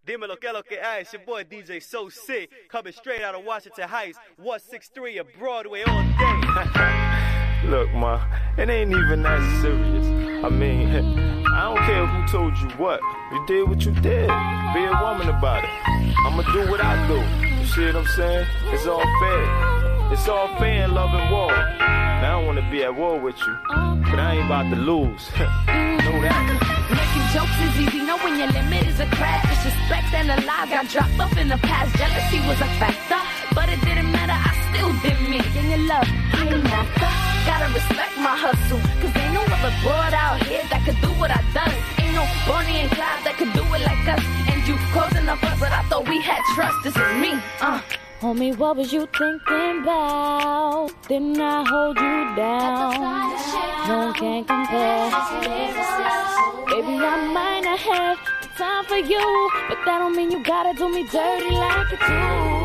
Dímelo que lo que hay. It's your boy DJ So Sick, coming straight out of Washington Heights, 163 of Broadway all day. Look, ma, it ain't even that serious. I mean, I don't care who told you what. You did what you did. Be a woman about it. I'ma do what I do. You see what I'm saying? It's all fair. It's all fair in love and war. Now I don't wanna be at war with you, but I ain't about to lose. Know that. Making jokes is easy, knowing your limit is a crash. Disrespect and the lies got dropped off in the past. Jealousy was a factor, but it didn't matter, I still did me. And your love came after. Gotta respect my hustle, cause ain't no other broad out here that could do what I done. Ain't no Bonnie and Clyde that could do it like us. And you close enough us, but I thought we had trust. This is me, Homie, what was you thinking about? Didn't I hold you down? No one can compare. Baby, I might not have time for you, but that don't mean you gotta do me dirty like you do.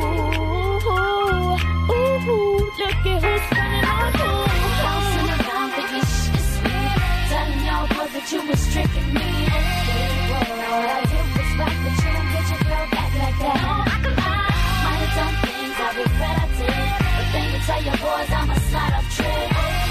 Ooh, look at who's spinning on who. Bouncing around thinking shit is sweet, telling y'all boys that you was tricking me. All I did was fight with you and get your girl back like that. Might have done things I regret I did, but then you tell your boys I'm a slide up trick.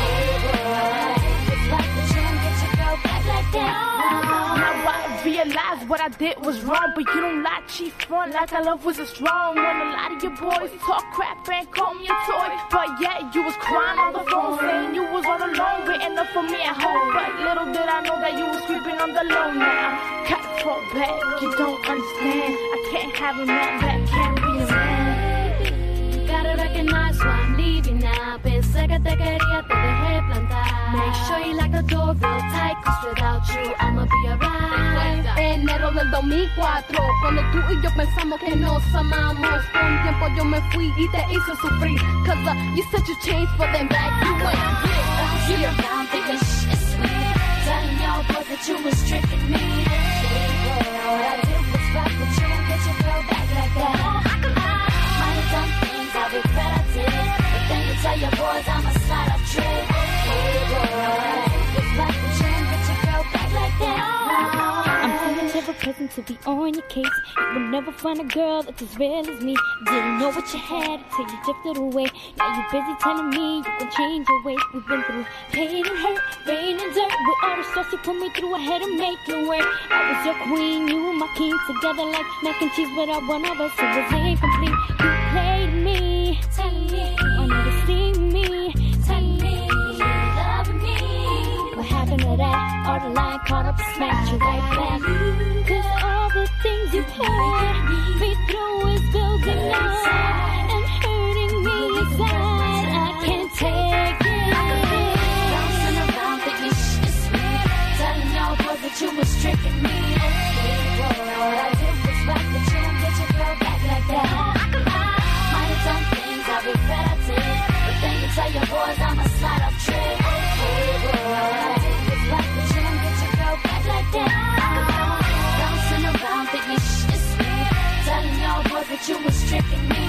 It's like with you and get your girl back like that. Now I realized what I did was wrong, but you don't lie, cheat front like our love was a strong. When a lot of your boys talk crap and call me a toy, but yeah, you was crying on the phone saying you was all alone, waiting up for me at home. But little did I know that you was creeping on the low now. Cut for back, you don't understand. I can't have a man that can't be a man. Gotta recognize why I'm leaving now. Pensé que te quería, te dejé plantar. Make sure you lock the door real tight, cause without you I'ma be alright. Enero del 2004, cuando tú y yo pensamos que nos amamos. Por un tiempo yo me fui y te hice sufrir, cause you said you changed for them back. You went bouncing around thinking shit is sweet, telling y'all boys that you was tricking me. All I did was fight with you and get your girl back like that. Might have done things I regret I did, but then you tell your boys I'm a slide up trick. It's fight with you and get your girl back like that. Never present to be on your case. You will never find a girl that's as real as me. Didn't know what you had until you drifted away. Now you're busy telling me you can change your ways. We've been through pain and hurt, rain and dirt. With all the stress you put me through, I had to make it work. I was your queen, you my king, together like mac and cheese. Without one of us, it was incomplete. You played me, telling me, wanted to see me, telling me, loving me. What happened to that? All the line caught up, smacked you right back. Cause all the things you put me through is building up and hurting me inside. I can't take it. Bouncing around thinking shit is sweet, telling y'all boys that you was tricking me. All I did was fight with you and get your girl back like that. Might have done things I regret I did, but then you tell your boys I'm a slide up trick. All I did was fight with you and get your girl back like that. Bouncing around thinking shit is sweet, telling y'all boys that you was tricking me.